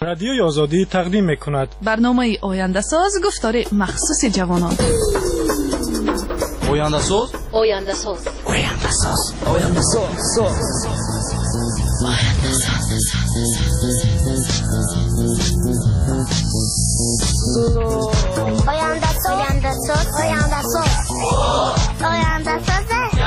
رادیوی آزادی تقدیم می‌کند. برنامه آینده ساز گفتار مخصوص جوانان. آینده ساز، آینده ساز، آینده ساز، آینده ساز، آینده ساز، آینده ساز، آینده ساز، آینده ساز.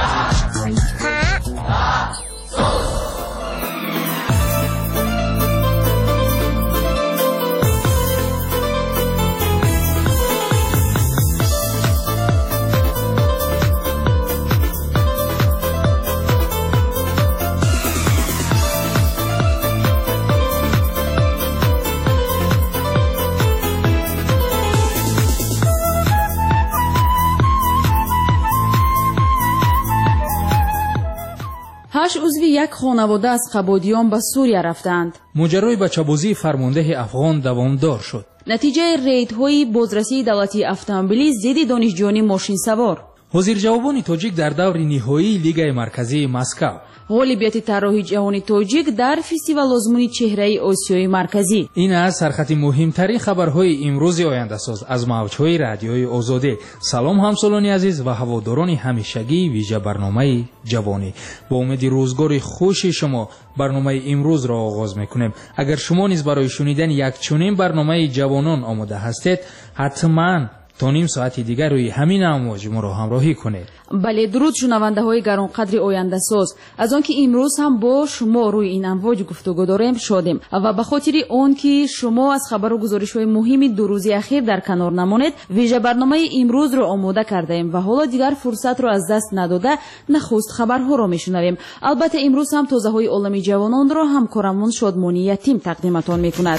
هشت عضوی یک خانواده از قبادیان به سوریه رفتند. ماجرای بچه‌بازی فرمانده افغان دوامدار شد. نتیجه ریدهای بازرسی دولتی اتومبیلی ضد دانشجویان ماشین سوار. وزیر جوابان تاجیک در دور نهایی لیگ مرکزی مسکو. غالبیت طراحی جهانی تاجیک در فستیوال آزمون چهره آسیای مرکزی. این از سرخط مهمترین خبرهای امروز آینده ساز از موجهای رادیوی آزادی. سلام همسالان عزیز و هواداران همیشگی ویژه برنامه جوانی. با امید روزگار خوش شما برنامه امروز را آغاز میکنیم. اگر شما نیز برای شنیدن یک چنین برنامه جوانان آماده هستید، حتما تا نیم ساعت دیگر روی همین امواج ما را همراهی کنید. بله، درود شنونده های گرانقدر آینده ساز. از آن که امروز هم با شما روی این امواج گفتگو داریم شادیم و به خاطر آن که شما از خبر و گزارش های مهم دو روز اخیر در کنار نمانید، ویژه برنامه امروز را آماده کرده ایم و حالا دیگر فرصت را از دست نداده نخست خبرها را میشنویم. البته امروز هم تازه های عالم جوانان را همکارمون شادمانی یتیم تقدیمتان میکند.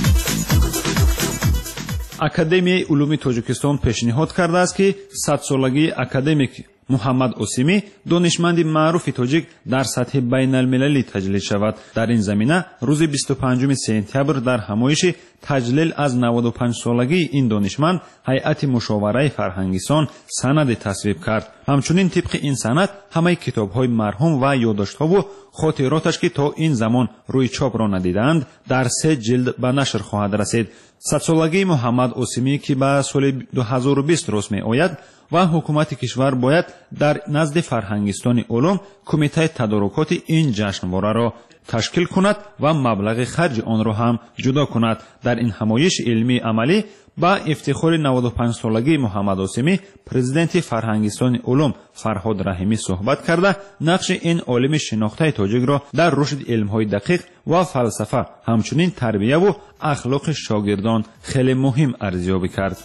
академияи улуми тоҷикистон пешниҳод кардааст ки садсолагии академик муҳаммад осимӣ донишманди маъруфи тоҷик дар сатҳи байналмилалӣ таҷлил шавад. дар ин замина рӯзи 25 сентябр дар ҳамоиши таҷлил аз 95-солагии ин донишманд ҳайати мушовараи фарҳангистон санаде тасвиб кард. ҳамчунин тибқи ин санад ҳамаи китобҳои марҳум ва ёддоштҳову хотироташ ки то ин замон рӯи чопро надидаанд дар 3 ҷилд ба нашр хоҳад расид. садсолагии муҳаммад осимӣ ки ба соли 2020 рост меояд ва ҳукумати кишвар бояд дар назди фарҳангистони улум кумитаи тадорукоти ин ҷашнвораро ташкил кунад ва маблағи харҷи онро ҳам ҷудо кунад. дар ин ҳамоиши илмии амалӣ ба ифтихори 95-солагии муҳаммад осимӣ президенти фарҳангистони улум фарҳод раҳимӣ суҳбат карда нақши ин олими шинохтаи тоҷикро дар рушди илмҳои дақиқ ва фалсафа ҳамчунин тарбияву ахлоқи шогирдон хеле муҳим арзёбӣ кард.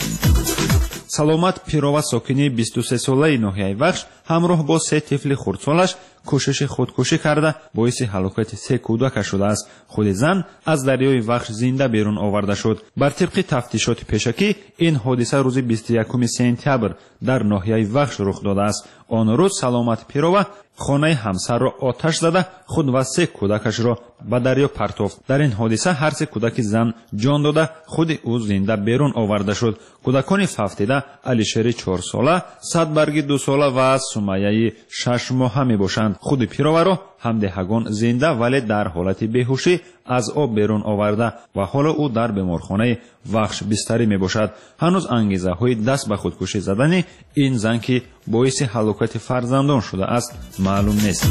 саломат пирова сокини 23-солаи ноҳияи вахш ҳамроҳ бо 3 тифли хурдсолаш кӯшиши худкушӣ карда боиси ҳалокати 3 кӯдака шудааст. худи зан аз дарёи вахш зинда берун оварда шуд. бар тибқи тафтишоти пешакӣ ин ҳодиса рӯзи 21 сентябр дар ноҳияи вахш рух додааст. он рӯз саломат пирова хонаи ҳамсарро оташ зада худ ва 3 кӯдакашро ба дарё партофт. дар ин ҳодиса ҳар 3 кӯдаки зан ҷон дода худи ӯ зинда берун оварда шуд. кӯдакони фафтида алишери 4 сола, садбарги 2 сола ва сумайяи 6 моҳа мебошанд. худи пироваро ҳамдеҳагон зинда вале дар ҳолати беҳушӣ аз об берун оварда ва ҳоло ӯ дар беморхонаи вахш бистарӣ мебошад. ҳанӯз ангезаҳои даст ба худкушӣ задани ин зан ки боиси ҳалокати фарзандон шудааст маълум нест.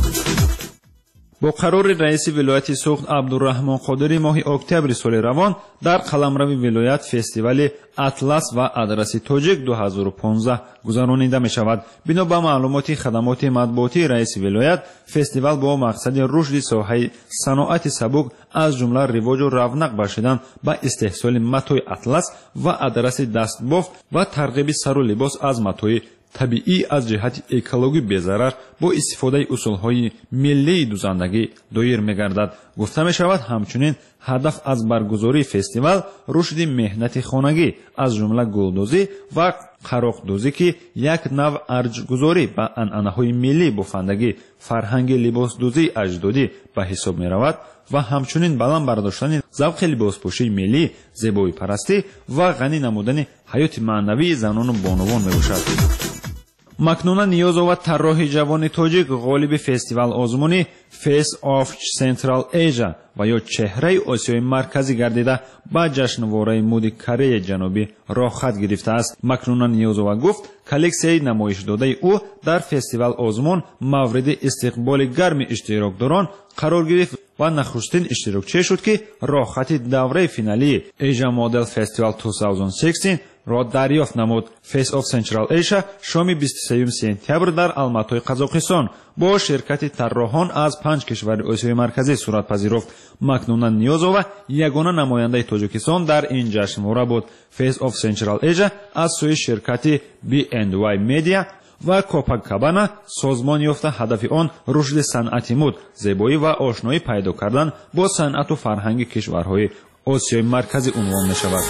бо қарори раиси вилояти суғд абдурраҳмон қодирӣ моҳи октябри соли равон дар қаламрави вилоят фестивали атлас ва адраси тоҷик 2015 гузаронида мешавад. бино ба маълумоти хадамоти матбуотии раиси вилоят, фестивал бо мақсади рушди соҳаи саноати сабук аз ҷумла ривоҷу равнақ бахшидан ба истеҳсоли матои атлас ва адраси дастбофт ва тарғиби сару либос аз матои табиӣ аз ҷиҳати экологӣ безарар бо истифодаи усулҳои миллии дузандагӣ доир мегардад. гуфта мешавад ҳамчунин ҳадаф аз баргузории фестивал рушди меҳнати хонагӣ аз ҷумла гулдозӣ ва қароқдозӣ ки як нав арҷгузорӣ ба анъанаҳои миллии бофандагӣ фарҳанги либосдӯзии аҷдодӣ ба ҳисоб меравад ва ҳамчунин баланд бардоштани завқи либоспӯшии миллӣ, зебоипарастӣ ва ғанӣ намудани ҳаёти маънавии занону бонувон мебошад. макнуна ниёзова тарроҳи ҷавони тоҷик ғолиби фестивал озмуни Face of Central Asia ва ё чеҳраи Осиёи марказӣ гардида ба ҷашнвораи муди Кореяи ҷанубӣ роҳ хат гирифтааст. Макнуна ниёзова гуфт, коллексияи намоишдодаи ӯ дар фестивал озмун мавриди истиқболи гарми иштирокдорон қарор гирифт ва нахустин иштирокчие шуд, ки роҳхати давраи финалии Asia Model Festival 2016 ро дарёфт намуд. Face of Central Asia шоми 23 сентябр дар Алматои Қазоқистон бо ширкати тарроҳон аз 5 кишвари Осиёи марказӣ сурат пазируфт. Макнуна ниёзова ягона намояндаи Тоҷикистон дар ин ҷашнвора буд. Face of Central Asia аз сӯи ширкати B&Y Media ва Copacabana созмон ёфта ҳадафи он рушди санъати муд, зебоӣ ва ошноӣ пайдо кардан бо санъату фарҳанги кишварҳои Осиёи марказӣ унвон мешавад.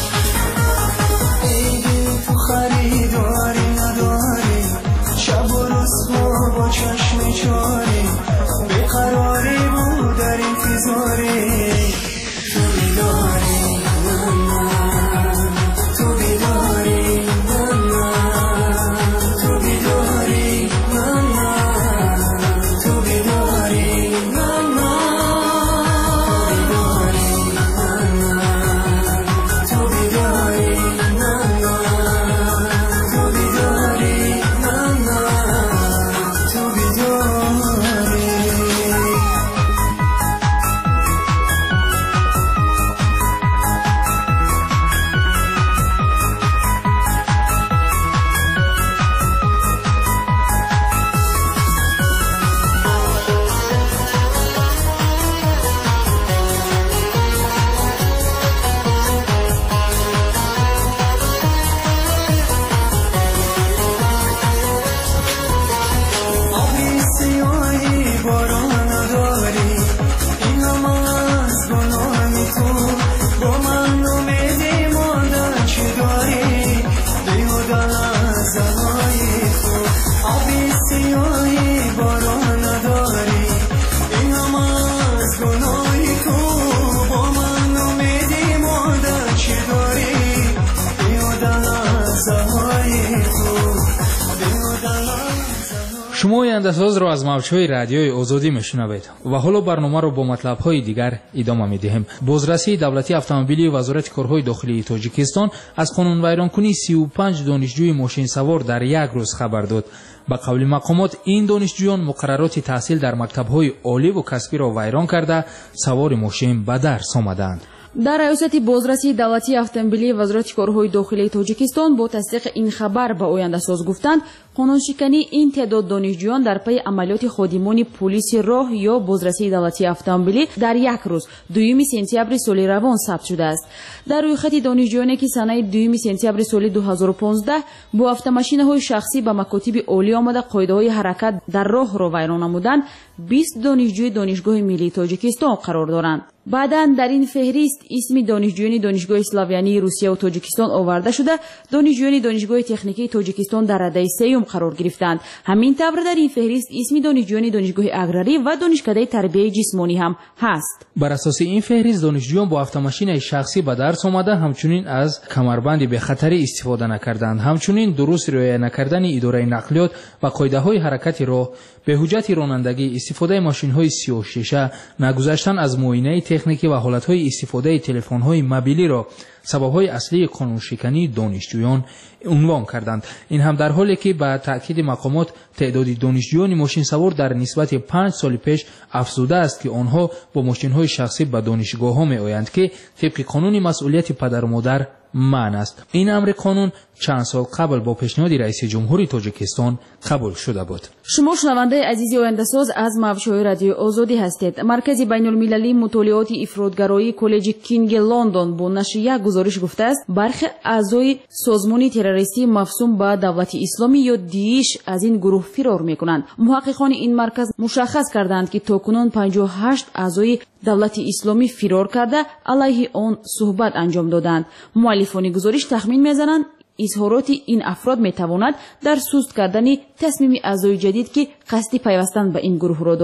шумо ояндасозро аз мавҷҳои радиои озодӣ мешунавед ва ҳоло барномаро бо матлабҳои дигар идома медиҳем. бозрасии давлатии автомобилии вазорати корҳои дохилии Тоҷикистон аз қонунвайронкунии 35 донишҷӯи мошинсавор дар як рӯз хабар дод. ба қавли мақомот ин донишҷӯён муқаррароти таҳсил дар мактабҳои оливу касбиро вайрон карда савори мошин ба дарс омаданд. дар раёсати бозрасии давлатии автомобилии вазорати корҳои дохилии Тоҷикистон бо тасдиқи ин хабар ба ояндасоз гуфтанд, қонуншикании ин теъдод донишҷӯён дар пайи амалиёти ходимони полиси роҳ ё бозрасии давлатии автомобилӣ дар як рӯз 2 сентябри соли равон сабт шудааст. дар рӯйхати донишҷӯёне ки санаи 2 сентябри соли 2015 бо автомашинаҳои шахсӣ ба макотиби олӣ омада қоидаҳои ҳаракат дар роҳро вайрон намуданд, 20 донишҷӯи донишгоҳи миллии Тоҷикистон қарор доранд. баъдан дар ин феҳрист исми донишҷӯёни донишгоҳи Славянии Русия ва Тоҷикистон оварда шуда, донишҷӯёни донишгоҳи техникии Тоҷикистон дар раддаи сеюм қарор гирифтанд. ҳамин тавр дар ин феҳрист исми донишҷӯёни донишгоҳи аграрӣ ва донишкадаи тарбияи ҷисмонӣ ҳам ҳаст. бар асоси ин феҳрист донишҷӯён бо автомашинаи шахсӣ ба дарс омада ҳамчунин аз камарбанди бехатарӣ истифода накарданд, ҳамчунин дуруст риоя накардани идораи нақлиёт ва қоидаҳои ҳаракати роҳ, беҳуҷҷати ронандагӣ, истифодаи машинҳои сиёҳшиша, нагузаштан аз муоинаи техникӣ ва ҳолатҳои истифодаи телефонҳои мобилиро сабабҳои аслии қонуншикании донишҷӯён унвон карданд. ин ҳам дар ҳоле ки ба таъкиди мақомот теъдоди донишҷӯёни мошинсавор дар нисбати 5 соли пеш афзудааст, ки онҳо бо мошинҳои шахсӣ ба донишгоҳҳо меоянд, ки тибқи қонуни масъулияти падару модар манъ аст. ин амри қонун чанд сол қабл бо пешниҳоди раиси ҷумҳури Тоҷикистон қабул шуда буд. шумо шунавандаи азизи ояндасоз аз мавҷҳои радиои озодӣ ҳастед. маркази байнулмилалии мутолиоти ифротгароии коллеҷи Кинги Лондон бо нашри як гузориш гуфтааст, бархи аъзои созмони террористии мафсум ба давлати исломӣ ё Дииш аз ин гурӯҳ фирор мекунанд. муҳаққиқони ин марказ мушаххас карданд, ки токунун 58 аъзои давлати исломӣ фирор карда алайҳи он суҳбат анҷом доданд. муаллифони гузориш тахмин мезананд, изҳороти ин афрод метавонад дар суст кардани тасмими аъзои ҷадид, ки қасди пайвастан ба ин гурӯҳро доранд,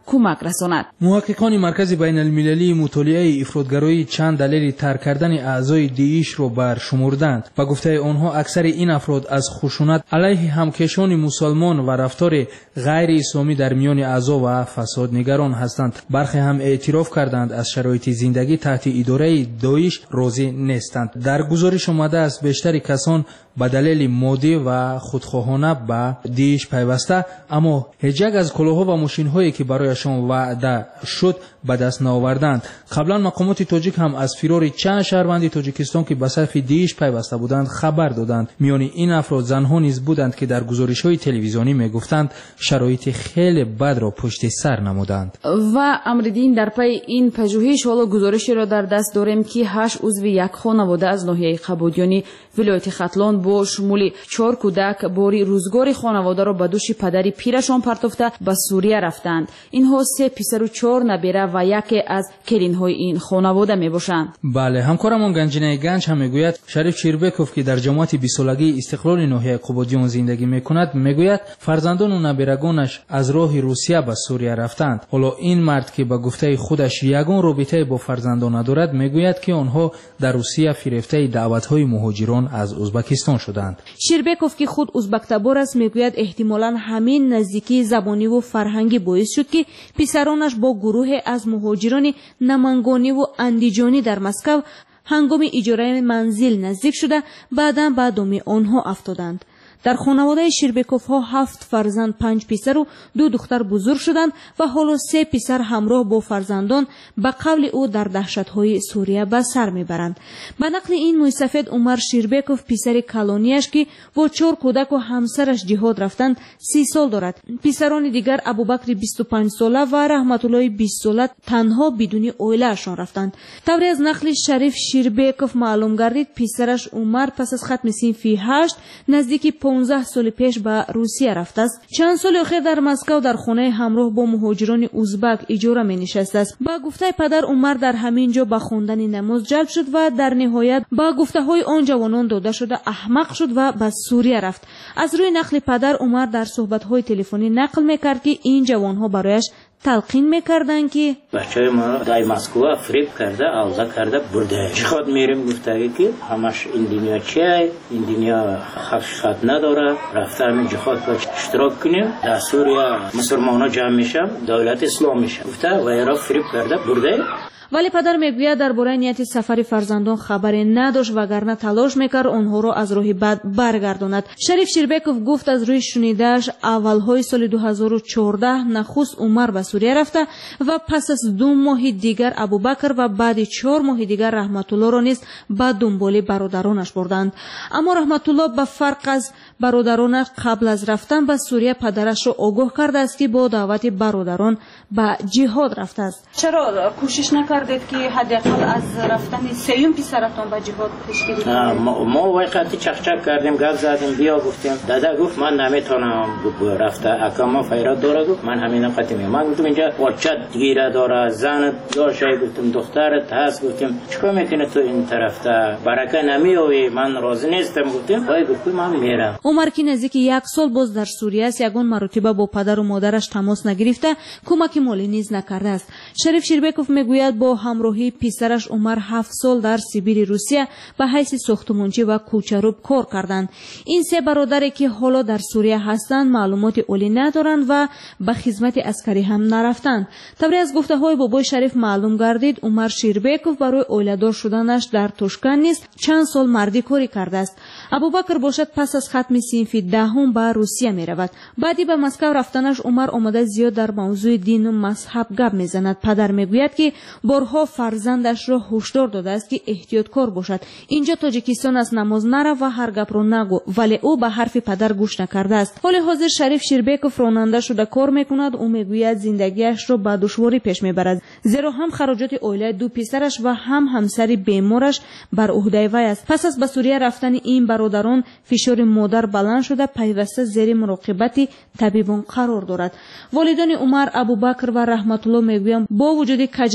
کمک رساند. محققان مرکز بین المللی مطالعه افراطگرایی چند دلیل ترک کردن اعضای داعش را برشمردند. با گفته آنها اکثر این افراد از خشونت علیه همکشان مسلمان و رفتار غیر اسلامی در میان اعضا و فساد نگران هستند. برخی هم اعتراف کردند از شرایط زندگی تحت اداره داعش راضی نیستند. در گزارش آمده است بیشتر کسان به دلیل مادی و خودخواهانه به داعش پیوسته، اما هیچ یک از کلاه‌ها و ماشین‌هایی که برایشان وعده شد به دست نآوردند. قبلا مقامات تاجیک هم از فرار چند شهروند تاجیکستان که به صف داعش پیوسته بودند خبر دادند. میان این افراد زنها نیز بودند که در گزارش‌های تلویزیونی میگفتند شرایط خیلی بد را پشت سر نمودند. و امردین در پی این پژوهش حالا گزارشی را در دست داریم که 8 عضو یک خانواده از ناحیه قبادیانی ولایت ختلان با شمول 4 کودک باری روزگار خانواده را به دوش پدری پیرشان پرتافته به سوریه رفتند. اینها 3 پسر و 4 نبیره و یکی از کلین‌های این خانواده میباشند. بله، همکارمون گنجینه گنج هم میگوید شریف شیربکوف که در جماعت 20 سالگی استقلال ناحیه قبادیان زندگی میکند میگوید فرزندان و نبیرگانش از راه روسیه به سوریه رفتند. حالا این مرد که به گفته خودش یگان رابطه با فرزندان ندارد میگوید که آنها در روسیه فریفته دعوت‌های مهاجران از ازبکستان شدند. شیربکوف که خود ازبک تبار است میگوید احتمالاً همین نزدیکی زبانی و فرهنگی باعث شد که پسرانش با گروه از مهاجران نمنگانی و اندیجانی در مسکو هنگام اجاره منزل نزدیک شده بعداً به دام آنها افتادند. در خانواده شیربکوف ها 7 فرزند 5 پسر و 2 دختر بزرگ شدند و حالا 3 پسر همراه با فرزندان به قول او در دهشت‌های سوریه به سر میبرند. به نقل این موسفید عمر شیربکوف پسر کلانیش که با 4 کودک و همسرش جهاد رفتند 30 سال دارد. پسران دیگر ابوبکر 25 ساله و رحمت الله 20 ساله تنها بدون عائله‌شان رفتند. طوری از نقل شریف شیربکوف معلوم گردید پسرش عمر پس از ختم صنف 8 نزدیک 15 سال پیش به روسیه رفته است. چند سال اخیر در مسکو در خانه همراه با مهاجران ازبک اجاره می نشسته است. با گفته پدر عمر در همین جا به خواندن نماز جلب شد و در نهایت با گفته های آن جوانان داده شده احمق شد و به سوریه رفت. از روی نقل پدر عمر در صحبت های تلفنی نقل میکرد که این جوان ها برایش تلقین میکردن که بچهای ما در مسکو فریب کرده عوضه کرده برده چخواد میریم گفته که همش این دنیا چیه این دنیا حقیقت نداره رفته همین جهاد باید اشتراک کنیم در سوریه مسلمان ها جمع میشم دولت اسلام میشم گفته و ایرا فریب کرده برده. ولی پدر میگوید درباره نیت سفر فرزندان خبری نداشت وگرنه تلاش میکرد آنها را از راه بد برگرداند. شریف شیربکوف گفت از روی شنیده‌اش اولهای سال 2014 نخست عمر به سوریه رفته و پس از 2 ماه دیگر ابوبکر و بعد 4 ماه دیگر رحمت الله را نیز به دنبال برادرانش بردند. اما رحمت الله به فرق از برادرانش قبل از رفتن به سوریه پدرش را آگاه کرده است که با دعوت برادران به جهاد رفته است. چرا کوشش نکردید که حداقل از رفتن سیوم پسرتون به جهاد پیش گیرید؟ ما وقتی چخچک کردیم گپ زدیم بیا گفتیم دادا گفت من نمیتونم رفته اکاما فیرات داره گفت من همین قطعی من گفتم اینجا بچه گیره داره زن داشته گفتم دخترت هست گفتم چیکار میکنه تو این طرف تا برکه نمیوی من راضی نیستم گفتم وای گفت من میرم. عمر که نزدیک 1 سال باز در سوریه است یگان مرتبه با پدر و مادرش تماس نگرفته کمک مالی نیز نکرده است. شریف شیربکوف میگوید با همراهی پسرش عمر 7 سال در سیبیر روسیه به حیث ساختمانچی و کوچه‌روب کار کردند. این 3 برادری که حالا در سوریه هستند معلومات عالی ندارند و به خدمت عسکری هم نرفتند. طوری از گفته‌های بابای شریف معلوم گردید عمر شیربکوف برای عائله‌دار شدنش در توشکن نیست چند سال مردی کاری کرده است. ابوبکر باشد پس از ختم صنف 10 به روسیه می رود. بعدی به مسکو رفتنش عمر آمده زیاد در موضوع دین و مذهب گپ میزند. پدر میگوید که بارها فرزندش را هشدار داده است که احتیاطکار باشد. اینجا تاجیکستان است نماز نرو و هر گپ رو نگو ولی او به حرف پدر گوش نکرده است. حال حاضر شریف شیربکوف راننده شده کار میکند. او میگوید زندگیش را با دشواری پیش میبرد زیرا هم خراجات عائله 2 پسرش و هم همسر بیمارش بر عهده وی است. پس از به سوریه رفتن این برادران فشار مادر بلند شده پیوسته زیر مراقبت طبیبان قرار دارد. والدان عمر ابوبکر و رحمت الله میگویند با وجود کجروی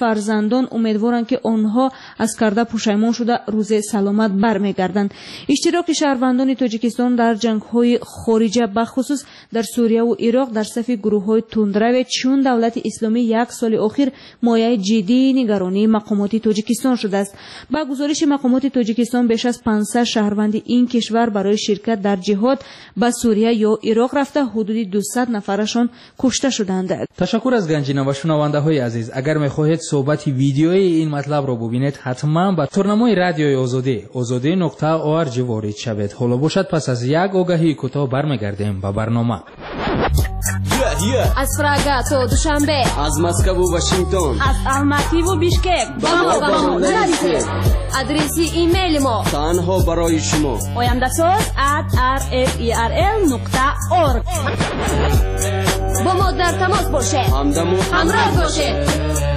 فرزندان امیدوارند که آنها از کرده پشیمان شده روز سلامت برمیگردند. اشتراک شهروندان تاجیکستان در جنگ‌های خارجه بخصوص در سوریه و عراق در صف گروه‌های تندرو چون دولت اسلامی یک سال اخیر مایه جدی نگرانی مقامات تاجیکستان شده است. با گزارش مقامات تاجیکستان بیش از 500 شهروند این کشور برای شرکت در جهاد به سوریه یا عراق رفته حدود 200 نفرشان کشته شدند. تشکر از گنجینه و شنونده‌های عزیز. اگر می‌خواهید صحبت ویدیویی این مطلب را ببینید حتما به تورنمای رادیوی ozode.org وارد شوید. حالا باشد پس از یک آگهی کوتاه برمیگردیم به برنامه. از پراگا تا دوشنبه، از مسکو و واشنگتن، از الماتی و بیشکک با ما نرسید. آدرس ایمیل ما تنها برای شما oyandasos@rferl.org. با ما در تماس باشه، همراه باشه.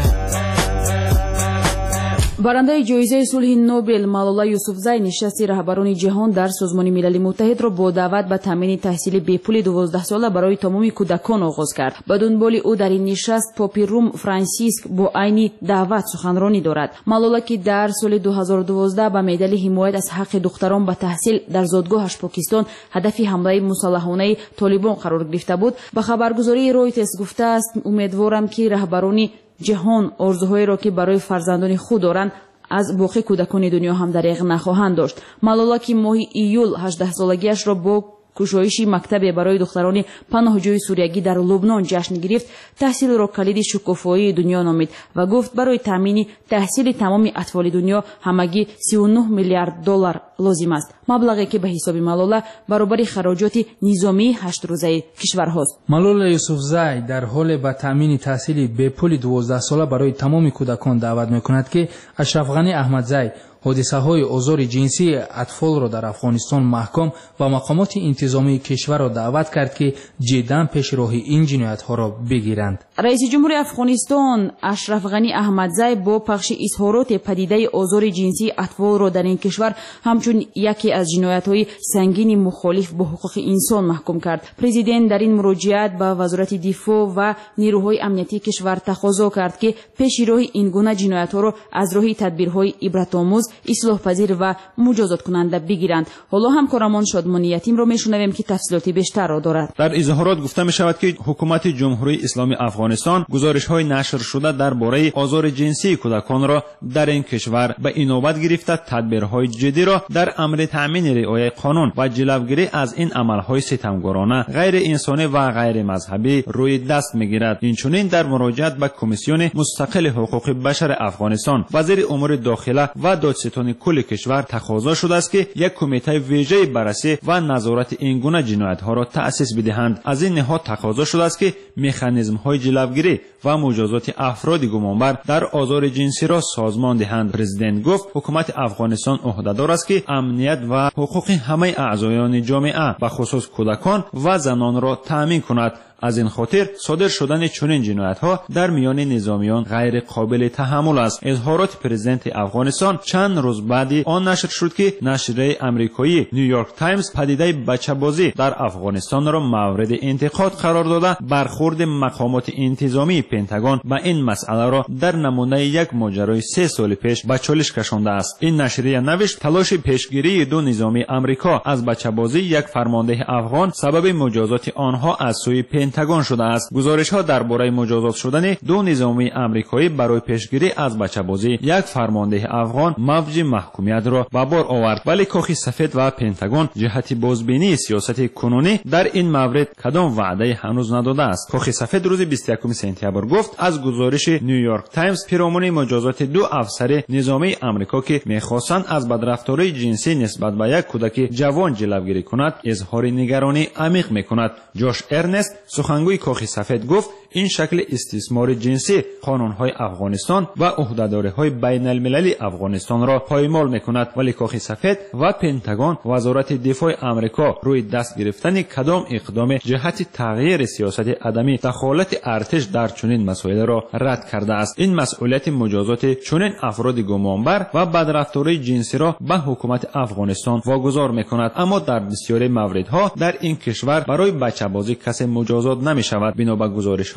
барандаи ҷоизаи сулҳи нобел малола юсуфзай нишасти раҳбарони ҷаҳон дар созмони милали муттаҳидро бо даъват ба таъмини таҳсили бепули 12 сола барои тамоми кӯдакон оғоз кард. ба дунболи ӯ дар ин нишаст попи рум франсиск бо айни даъват суханронӣ дорад. малола ки дар соли 2012 ба медали ҳимоят аз ҳаққи духтарон ба таҳсил дар зодгоҳаш покистон ҳадафи ҳамлаи мусаллаҳонаи толибон қарор гирифта буд, ба хабаргузории Reuters гуфтааст: умедворам ки раҳбарони ҷаҳон орзуҳоеро ки барои фарзандони худ доранд аз боқи кӯдакони дунё ҳам дариғ нахоҳанд дошт. малола ки моҳи июл 18-солагиашро бо кушоиши мактабе барои духтарони паноҳҷӯи суриягӣ дар Лубнон ҷашн гирифт, таҳсилро калиди шукуфоии дунё номид ва гуфт барои таъмини таҳсили тамоми атфоли дунё ҳамагӣ $39 миллиард лозим аст. маблағе ки ба ҳисоби малола баробари хароҷоти низомии 8-рӯзаи кишварҳост. малола юсуфзай дар ҳоле ба таъмини таҳсили бепули 12 сола барои тамоми кӯдакон даъват мекунад ки Ашраф Ғани Аҳмадзай ҳодисаҳои озори ҷинсии атфолро дар Афғонистон маҳкам ва мақомоти интизомии кишварро даъват кард ки ҷиддан пеши роҳи ин ҷиноятҳоро бигиранд. раиси ҷумҳури Афғонистон Ашраф Ғани Аҳмадзай бо пахши изҳороти падидаи озори ҷинсии атфолро дар ин кишвар ҳамчун яке аз ҷиноятҳои сангини мухолиф бо ҳуқуқи инсон маҳкум кард. президент дар ин муроҷиат ба вазорати дифоъ ва нирӯҳои амнияти кишвар тақозо кард ки пеши роҳи ин гуна ҷиноятҳоро аз роҳи тадбирҳои ибратомӯз, ислоҳпазир ва муҷозоткунанда бигиранд. ҳоло ҳамкорамон Шодмони Ятимро мешунавем ки тафсилоти бештарро дорад. дар изоҳорот гуфта мешавад ки ҳукумати ҷумҳурии исломии Афғонистон гузоришҳои нашр шуда дар бораи озори ҷинсии кӯдаконро дар ин кишвар ба инобат гирифта тадбирҳои ҷиддиро дар амри таъмини риояи қонун ва ҷилавгирӣ аз ин амалҳои ситамгорона, ғайриинсонӣ ва ғайримазҳабӣ рӯи даст мегирад. инчунин дар муроҷиат ба комиссиони мустақили ҳуқуқи башари Афғонистон вазири умури дохила ва додситони кулли кишвар тақозо шудааст ки як кумитаи вежаи баррасӣ ва назорати ин гуна ҷиноятҳоро таъсис бидиҳанд. аз ин ниҳод тақозо шудааст ки механизмҳои ҷилавгирӣ ва муҷозоти афроди гумонбар дар озори ҷинсиро созмон диҳанд. президент гуфт ҳукумати Афғонистон ӯҳдадор аст ки амният ва ҳуқуқи ҳамаи аъзоёни ҷомеа ба хусус кӯдакон ва занонро таъмин кунад. аз ин хотир содир шудани чунин ҷиноятҳо дар миёни низомиён ғайриқобили таҳаммул аст. изҳороти президенти Афғонистон чанд рӯз баъди он нашр шуд ки нашрияи амрикоӣ New York Times падидаи бачабозӣ дар Афғонистонро мавриди интиқод қарор дода бархурди мақомоти интизомии Пентагон ба ин масъаларо дар намунаи як моҷарои 3 соли пеш ба чолиш кашондааст. ин нашрия навишт талоши пешгирии ду низоми амрико аз бачабозӣ як фармондеҳи афғон сабаби муҷозоти онҳо аз сӯи Пентагон шудааст. гузоришҳо дар бораи муҷозот шудани ду низомии амрикоӣ барои пешгирӣ аз бачабозӣ як фармондеҳи афғон мавҷи маҳкумиятро ба бор овард, вале кохи сафед ва Пентагон ҷиҳати бозбинии сиёсати кунунӣ дар ин маврид кадом ваъдае ҳанӯз надодааст. кохи сафед рӯзи 21 сентябр гуфт аз гузориши New York Times пиромони муҷозоти ду афсари низомии амрико ки мехостанд аз бадрафтории ҷинсӣ нисбат ба як кӯдаки ҷавон ҷилавгирӣ кунад изҳори нигаронӣ амиқ мекунад. ҷош Эрнест сухангӯи кохи сафед гуфт ин шакли истисмори ҷинсӣ қонунҳои Афғонистон ва уҳдадориҳои байналмилалии Афғонистонро поймол мекунад, вале кохи сафед ва Пентагон вазорати дифоъи амрико рӯи даст гирифтани кадом иқдоме ҷиҳати тағйири сиёсати адами дахолати артиш дар чунин масоилро рад кардааст. ин масъулияти муҷозоти чунин афроди гумонбар ва бадрафтории ҷинсиро ба ҳукумати Афғонистон вогузор мекунад, аммо дар бисёри мавридҳо дар ин кишвар барои бачабозӣ касе муҷозот намешавад. бино ба гузоришҳо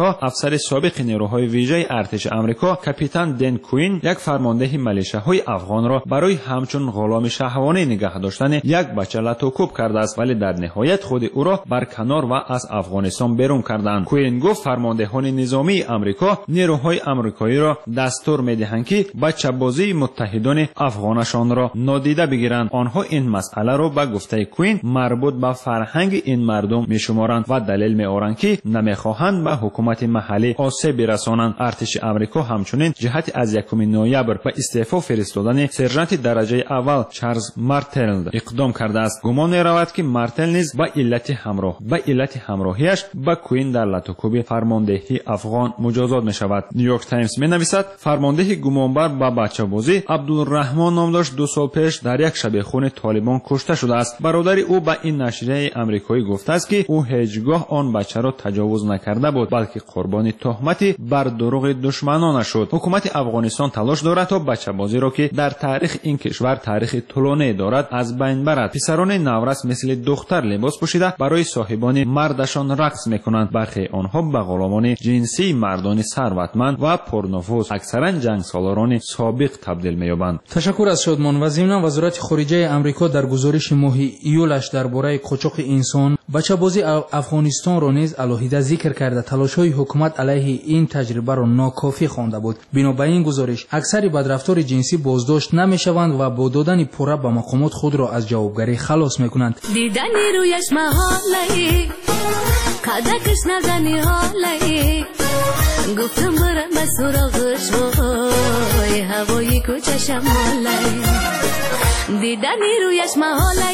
ها افسر سابق نیروهای ویژه ارتش آمریکا کاپیتان دن کوین یک فرمانده ملیشه‌های افغان را برای همچون غلام شهوانه نگه داشتن یک بچه لطوکوب کرده است، ولی در نهایت خود او را برکنار و از افغانستان بیرون کردند. کوین گفت فرماندهان نظامی آمریکا نیروهای آمریکایی را دستور می‌دهند که بچه بازی متحدان افغانشان را نادیده بگیرند. آنها این مسئله را به گفته کوین مربوط به فرهنگ این مردم می‌شمارند و دلیل می‌آورند که نمی‌خواهند به حکومت محلی آسیب برسانند. ارتش آمریکا همچنین جهت از 1 نوامبر به استعفا فرستادن سرژانت درجه اول چارلز مارتل اقدام کرده است. گمان می‌رود که مارتل نیز به علت همراهیش با کوین در لطوکوب فرماندهی افغان مجازات می‌شود. نیویورک تایمز می‌نویسد فرمانده گمانبر با بچه‌بازی عبدالرحمن نام داشت 2 سال پیش در یک شبیخون طالبان کشته شده است. برادر او به این نشریه آمریکایی گفته است که او هیچگاه آن بچه را تجاوز نکرده بود، بلکه قربانی تهمت بر دروغ دشمنانش شد. حکومت افغانستان تلاش دارد تا بچه‌بازی را که در تاریخ این کشور تاریخ طولانی دارد از بین برد. پسران نورس مثل دختر لباس پوشیده برای صاحبان مردشان رقص میکنند. برخی آنها به غلامان جنسی مردان ثروتمند و پرنفوذ اکثرا جنگسالاران سابق تبدیل می‌یابند. تشکر از شادمان. و ضمن وزارت خارجه آمریکا در گزارش ماه ایولش درباره قاچاق انسان بچه‌بازی افغانستان را نیز علاهیده ذکر کرده تلاش‌های حکومت علیه این تجربه را ناکافی خوانده بود. بنابراین گزارش اکثر بدرفتار جنسی بازداشت نمی‌شوند و با دادن پوره به مقامات خود را از جوابگری خلاص می‌کنند. دیدن رویش محاله کدکش نزنی حاله گفتم برم به سراغش وای هوای کوچه شماله دیدن رویش محاله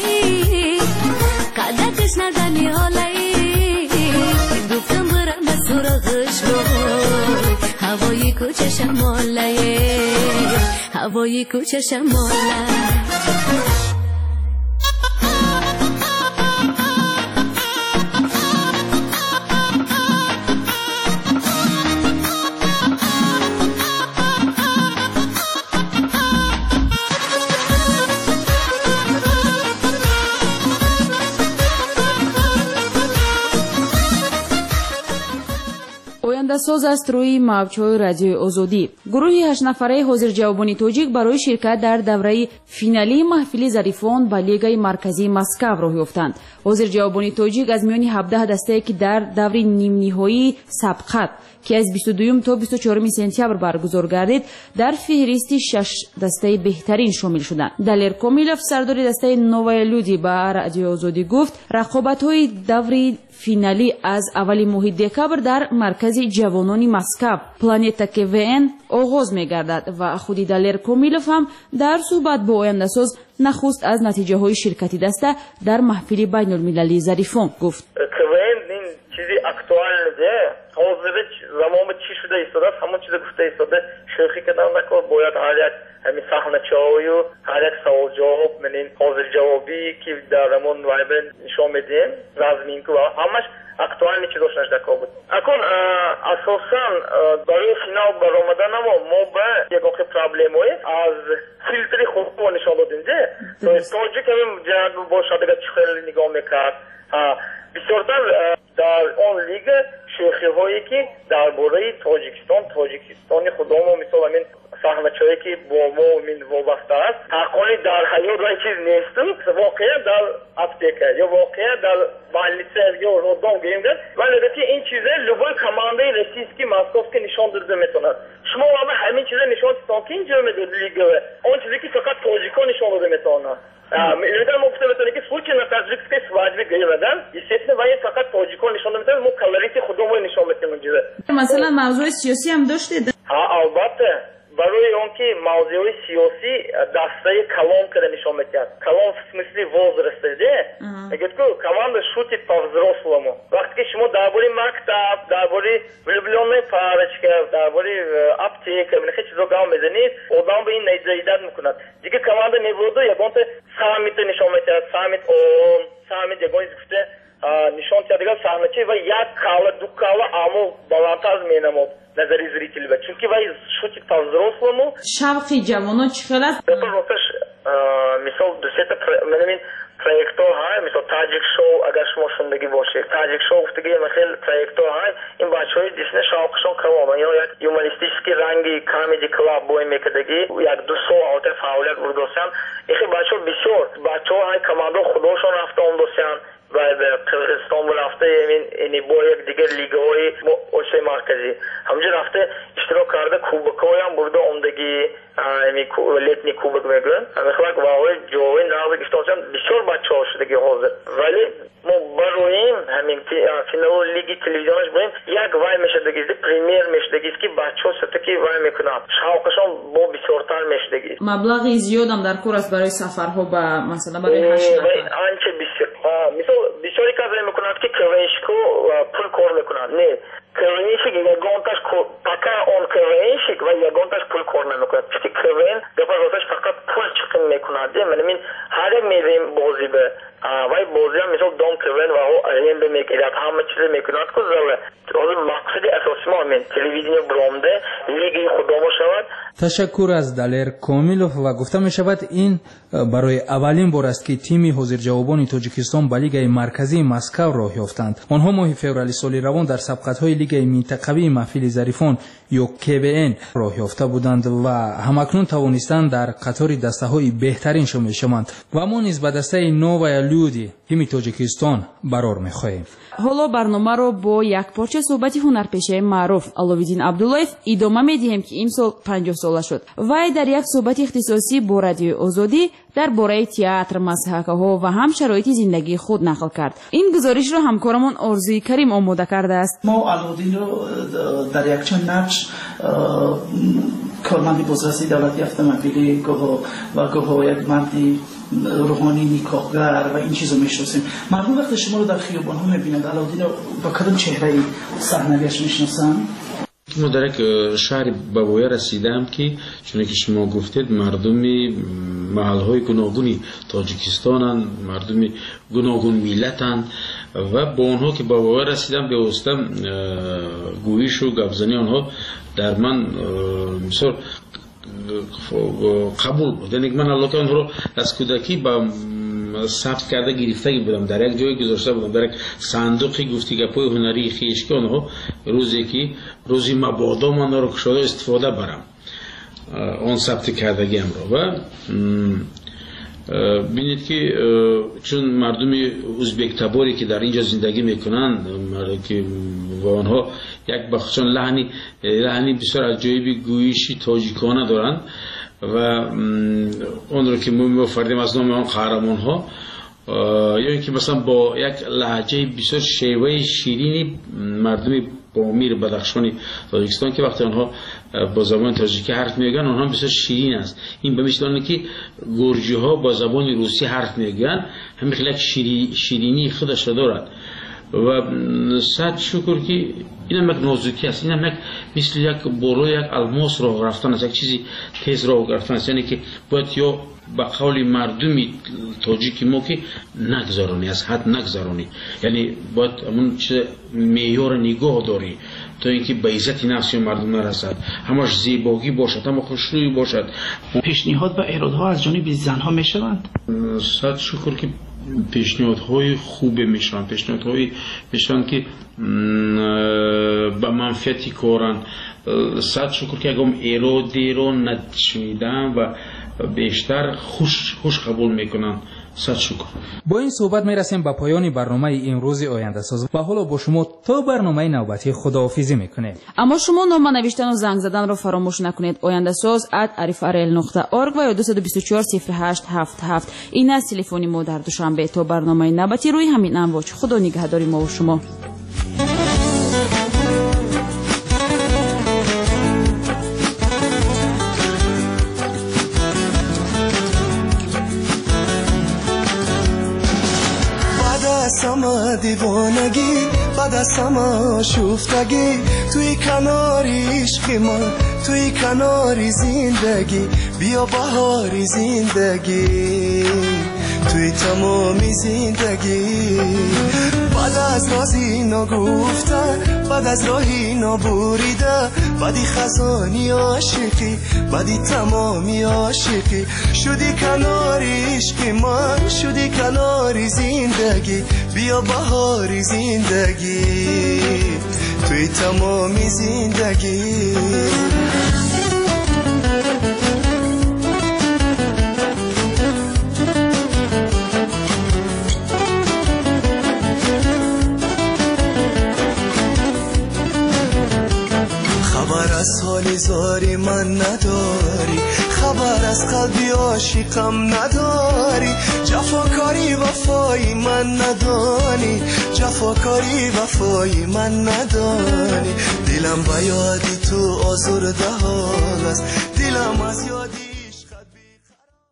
کدکش نزنی حاله گفتم برم به سراغش وای هوای کوچه شماله هوای کوچه شماله ساز است روی موج‌های رادیوی آزادی. گروه 8 نفره حاضر جوابانی تاجیک برای شرکت در دوره فینالی محفل ظریفان به لیگ مرکزی مسکو راه یافتند. حاضر جوابانی تاجیک از میان 17 دسته که در دور نیم نهایی سبقت که از 22 تا 24 سپتامبر برگزار گردید در فهرست 6 دسته بهترین شامل شدند. دلیر کومیلوف سردار دسته نوای لودی به رادیو آزادی گفت رقابت‌های دور فینالی از اول ماه دکبر در مرکز جوانان مسکو پلانتا KVN آغاز می‌گردد و خودی دلیر کومیلوف هم در صحبت با آینده‌ساز نخست از نتیجه های شرکتی دسته در محفل بین المللی ظریفان گفت. KVN این چیزی اکتوالده حاضر زمان چی شده ایستاده همون چیز گفته ایستاده شوخی کردن نکن باید هر یک همین صحنه چای و هر یک سوال جواب منین حاضر جوابی که در همون وایبن نشون میدیم رزمین که همش اکتوالنی چیزاش نشده بود. اکن اساساً برای فینال برآمدن ما به یک وقت پرابلمای از فیلتری خوب نشون دادیم ده توجه کنیم جهت باشه دیگه چه خیلی نگاه میکرد بسیارتر در آن لیگ شوخی هایی که درباره تاجیکستانی خودمون مثل همین صحنه چایی که با ما من وابسته است حقانی در حیات و چیز نیستم واقعا در اپتیکه یا واقعا در بالیسه یا رودان گیمده ولی که این چیزه لبای کمانده روسیسکی مسکوفسکی نشان داده میتونه شما همین چیزه نشان دادن که اینجا میداد لیگ اون چیزی که فقط تاجیکا نشان داده میتونه میدونم گفته میتونه که سوچ نتاجیکسکی سواجبی گیردن естественно باید فقط تاجیکا نشان داده میتونه ما کلاریتی خودمون نشان میتونیم اونجا مثلا موضوع سیاسی هم داشتید البته برای اون که موضوع سیاسی دسته کلام کرده نشان میکرد کلام в смысле возрасте اگه که команда шутит по-взрослому وقتی که شما درباره مکتب درباره влюбленные парочка درباره аптека میخواد چیزا گام بزنید آدم به این نزدیک میکند دیگه команда نبوده یگان سامیت نشان میکرد سامیت یگان گفته نشان کرده سامچه و یک کالا دو کالا اما بالاتر مینمود نظری зрителей بود چون که وای шутит по-взрослому شوقی جوانان چقدر است مثال دوسته منم تراکتور های مثل تاجیک شو اگر شما شوندگی باشید تاجیک شو گفتگی مثل تراکتور های این بچهای دیسنه شوقشون کمامه یا یک یومانیستیکی رنگی کمدی کلاب بوی میکردگی یک دو سال آوت فعالیت برداشتن این بچه بسیار بچه های کماندو خودشون رفته اون دوستان و به قرقیزستان رفته یعنی با یک دیگر لیگ‌های اوسه مرکزی همجور رفته اشتراک کرده کوبک‌های هم برده اومدگی لیتنی کوبک میگن میخواد واقعا جوی ناوی گشتن بسیار بچه‌ها شدگی حاضر ولی ما برویم همین فینال لیگ تلویزیونش بریم یک وای میشدگی پریمیر میشدگی که بچه‌ها ستکی وای میکنن شوقشون با بسیارتر میشدگی مبلغی زیاد هم در کور است برای سفرها به مثلا برای 8 نفر آنچه بسیار مثلا بسیاری کاری میکنند که کرنشکو پول کار میکنند نه کرنشک یگانتاش پاکا اون کرنشک و یگانتاش پول کار نمیکند چی کرن دفعاتش فقط پول چکن میکند من هر میریم بازی به وای بازی هم مثل دام کرن و او آینده میگیرد همه چیز میکند که زله حالا مقصدی اساسی ما همین تلویزیون برامده لیگی خودمو شود. تشکر از دلیر کاملوف و گفته می شود این برای اولین بار است که تیم حاضرجوابان تاجیکستان به لیگ مرکزی مسکو راه یافتند. آنها ماه فوریه سال روان در سبقت‌های لیگ منطقوی محفل ظریفان یا KBN راه یافته بودند و همکنون توانستند در قطار دسته‌های بهترین شامل شوند و ما نیز به دسته نووا لودی تیم تاجیکستان برار می‌خواهیم. حالا برنامه با یک پارچه صحبت هنرپیشه معروف علویدین عبداللهیف ادامه می‌دهیم که امسال 50 ساله شد. وی در یک صحبت اختصاصی با رادیوی آزادی درباره تئاتر، مسحک‌ها و هم شرایط زندگی خود نقل کرد. این گزارش را همکارمان آرزوی کریم آماده کرده است. ما علویدین رو در یک چند نقش کارمند بازرسی دولتی автомобили و گاه یک مردی روحانی نیکاگر و این چیزو میشناسیم. مردم وقتی شما رو در خیابان ها میبینند علویدین رو با کدام چهره‌ای صحنویش میشناسن؟ ما در یک شهر بوایه رسیدم که چون که شما گفتید مردمی محل‌های گوناگونی تاجیکستانن، مردمی گوناگون میلتن و با آنها که بوایه رسیدم به واسطه گویش و گپزنی آنها در من مثلا قبول بود. یعنی من الله که آنها رو از کودکی با ثبت کرده گرفته بودم، در یک جایی گذاشته بودم، در یک صندوقی گفتی گپای هنری خیش که آنها روزی مبادا من رو کشاده استفاده برم آن ثبت کردگیم رو و بینید که چون مردم ازبک تباری که در اینجا زندگی میکنن که و آنها یک بخشان لحنی بسیار عجایبی گویشی تاجیکانه دارند و اون رو که ما می‌آفریدیم از نام آن قهرمان ها یا اینکه مثلا با یک لهجه بسیار شیوه شیرینی مردم بامیر بدخشانی تاجیکستان که وقتی آنها با زبان تاجیکی حرف میگن آنها بسیار شیرین است. این به مثل آنه که گرجی ها با زبان روسی حرف میگن همین خیلی شیرینی خودش دارد و صد شکر که این هم یک نازکی است، این هم یک مثل یک برو یک الماس راه رفتن است، یک چیزی تیز راه رفتن است، یعنی که باید یا با قول مردمی تاجیکی ما که نگذارانی از حد نگذارانی، یعنی باید همون چیز معیار نگاه داری تا اینکه به عزت نفس مردم نرسد، همش زیبایی باشد، هم خوشرویی باشد. پیشنهاد و ارادها از جانب زنها میشوند؟ صد شکر که پیشنهادهای خوبه میشن، پیشنهادهای میشن که به منفعتی کارن. صد شکر که اگم اراده رو نشنیدن و بیشتر خوش قبول میکنن. صد شکر. با این صحبت میرسیم به پایان برنامه امروز آینده ساز و حالا با شما تا برنامه نوبتی خداحافظی میکنیم. اما شما نام نوشتن و زنگ زدن رو فراموش نکنید. آینده ساز @arifrl.org و 224 0877 این است تلفن ما در دوشنبه تا برنامه نوبتی روی همین امواج. خدا نگهداری ما و شما. دیوانگی بعد از همه شفتگی توی کناری عشق من، توی کناری زندگی بیا بهاری زندگی توی تمامی زندگی بعد از نازی نگفتن، بعد از راهی نبریدن، بعدی خزانی عاشقی، بعدی تمامی عاشقی، شدی کناری عشق من، شدی کناری زندگی، بیا بهاری زندگی، توی تمامی زندگی. خبر از حال زاری من نداری، خبر از قلبی عاشقم نداری، جفاکاری وفایی من ندانی، جفاکاری وفایی من ندانی. دلم به یادی تو آزرده حال است، دلم از یادی